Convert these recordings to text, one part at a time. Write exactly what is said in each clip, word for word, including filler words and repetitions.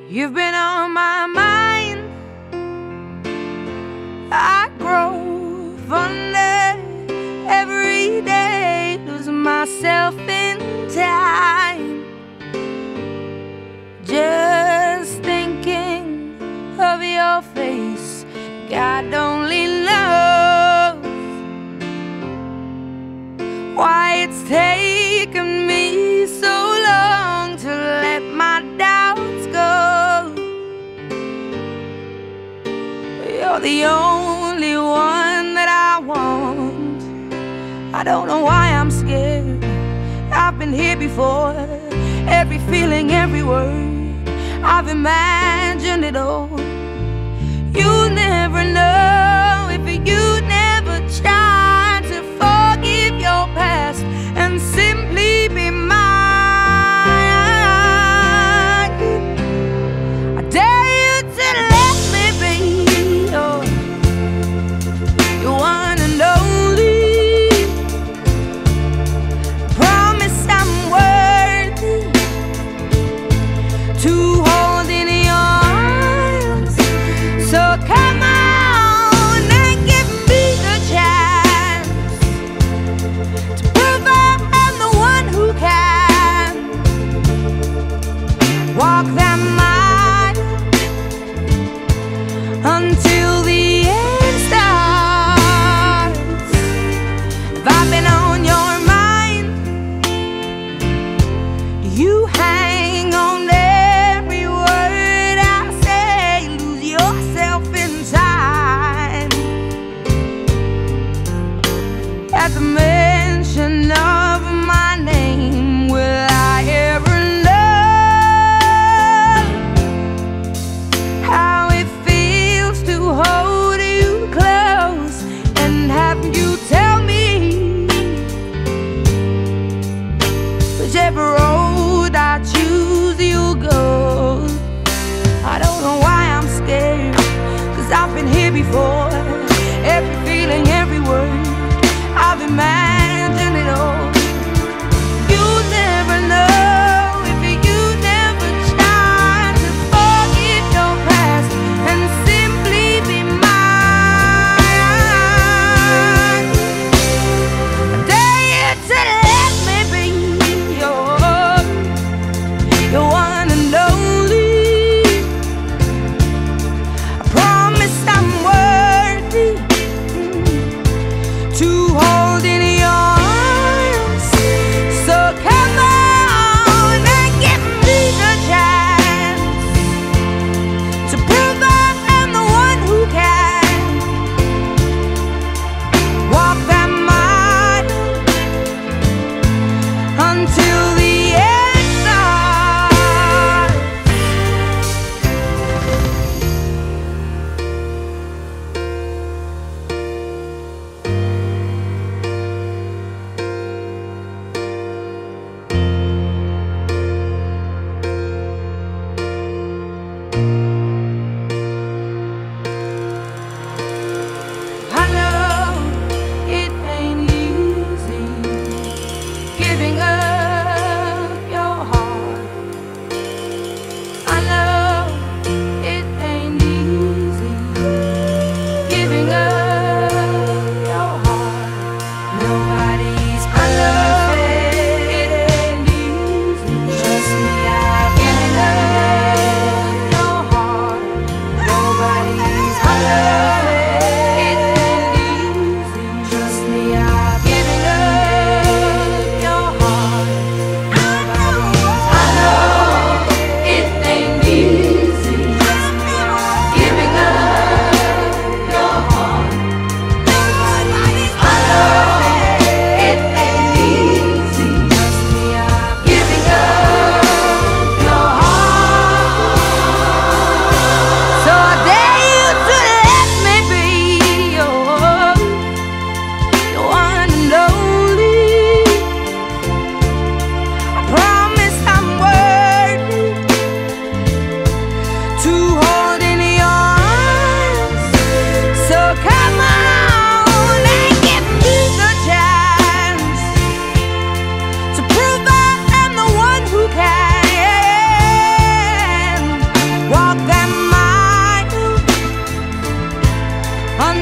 You've been on my mind. I grow fonder every day, losing myself in time. Just thinking of your face, God only knows why it's taken me so long to let my doubts go. You're the only one that I want. I don't know why I'm scared. I've been here before. Every feeling, every word, I've imagined it all. You'll never know if you never try to forgive your past and simply be mine. I dare you to let me be your, your one and only. Promise I'm worthy to hold in your arms. So come on and give me the chance to prove I'm the one who can walk that mile until the end starts. If I've been on your mind, you hang on every word I say. Lose yourself in time at the mention of my name. Will I ever know how it feels to hold you close and have you tell me whichever road I choose you'll go? I don't know why I'm scared, 'cause I've been here before. Every feeling, every word, I've imagined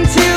into